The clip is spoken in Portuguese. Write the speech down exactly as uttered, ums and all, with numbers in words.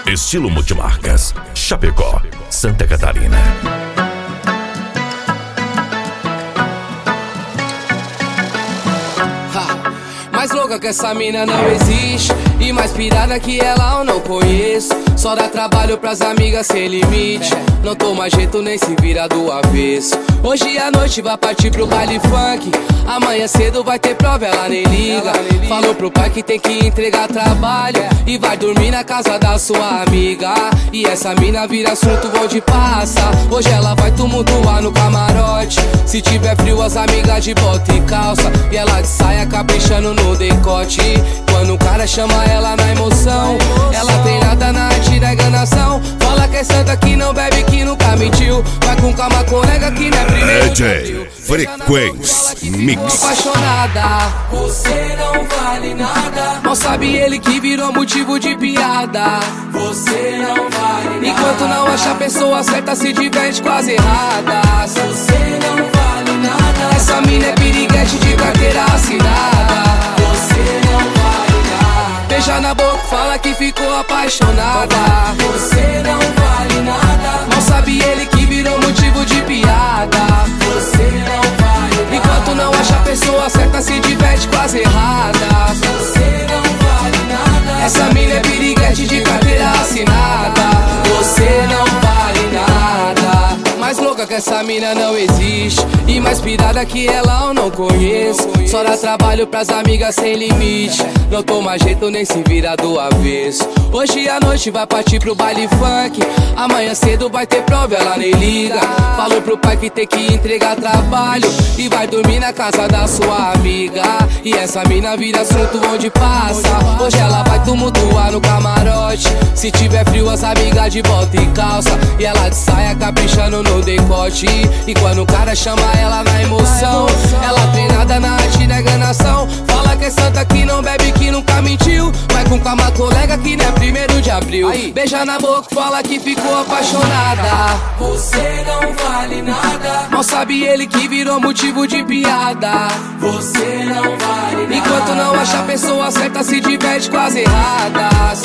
Estilo Multimarcas, Chapecó, Santa Catarina. Mais louca que essa mina não existe, e mais pirada que ela eu não conheço. Só dá trabalho pras amigas sem limite, não toma jeito nem se vira do avesso. Hoje à noite vai partir pro baile funk, amanhã cedo vai ter prova, ela nem liga. Falou pro pai que tem que entregar trabalho e vai dormir na casa da sua amiga. E essa mina vira assunto onde passa. Hoje ela vai tumultuar no camarote, se tiver frio as amigas de bota e calça, e ela de saia caprichando no decote. Quando o cara chama ela na emoção, ela tem nada na arte da enganação. Fala que é santa, que não bebe, que nunca mentiu. Vai com calma, colega, que não é primeiro. D J Frequência Mix. Apaixonada, você não vale nada. Mal sabe ele que virou motivo de piada. Você não vale nada. Enquanto não acha a pessoa certa, se diverte com as erradas. Você não vale nada. Essa mina é piriguete de carteira assinada. Beija na boca, fala que ficou apaixonada. Você não vale nada. Mal sabe ele que virou motivo de piada. Você não vale nada. Enquanto não acha a pessoa certa, se diverte com as erradas. Você não vale nada. Essa mina é piriguete de carteira assinada. Você não vale nada. Mais louca que essa mina não existe, e mais pirada que ela eu não conheço. Só dá trabalho pras amigas sem limite, não toma jeito nem se vira do avesso. Hoje à noite vai partir pro baile funk, amanhã cedo vai ter prova, ela nem liga. Falou pro pai que tem que entregar trabalho e vai dormir na casa da sua amiga. E essa mina vira assunto onde passa. Hoje ela vai tumultuar no camarote, se tiver frio as amigas de bota e calça, e ela de saia caprichando no decote. E quando o cara chama ela na emoção, ela tem nada na arte da enganação. Fala que é santa, que não bebe, que nunca mentiu. Vai com calma, colega, que não é primeiro de abril. Aí. Beija na boca, fala que ficou apaixonada. Você não vale nada. Mal sabe ele que virou motivo de piada. Você não vale nada. Enquanto não acha a pessoa certa, se diverte com as erradas.